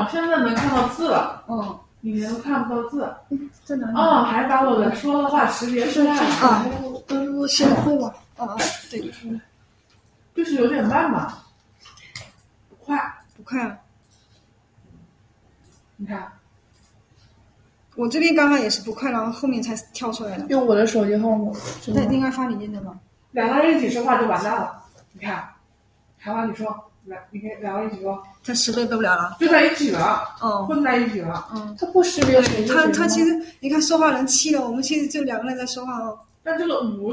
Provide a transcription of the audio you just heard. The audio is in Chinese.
现在能看到字了。以前都看不到字。在哪里？还把我的说的话识别出来了。 都写的会吧？对， 就是有点慢嘛，不快啊。 你看， 我这边刚刚也是不快，然后后面才跳出来的。 用我的手机号码， 那应该发你那的吧？ 两个人一起说话就完蛋了。你看，海华，你说，来，你看两个人一起说， 它识别不了了， 就在一起了，混在一起了。 它不识别谁是谁吗？ 它其实你看说话人7了，我们其实就2个人在说话哦。 但这个5